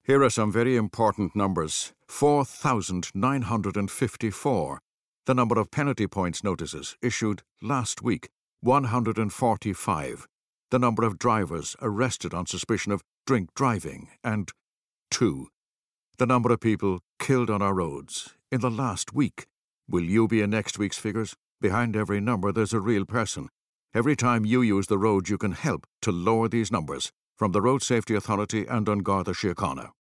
Here are some very important numbers. 4,954. The number of penalty points notices issued last week. 145. The number of drivers arrested on suspicion of drink driving. And 2. The number of people killed on our roads in the last week. Will you be in next week's figures? Behind every number, there's a real person. Every time you use the road, you can help to lower these numbers. From the Road Safety Authority and An Garda Síochána.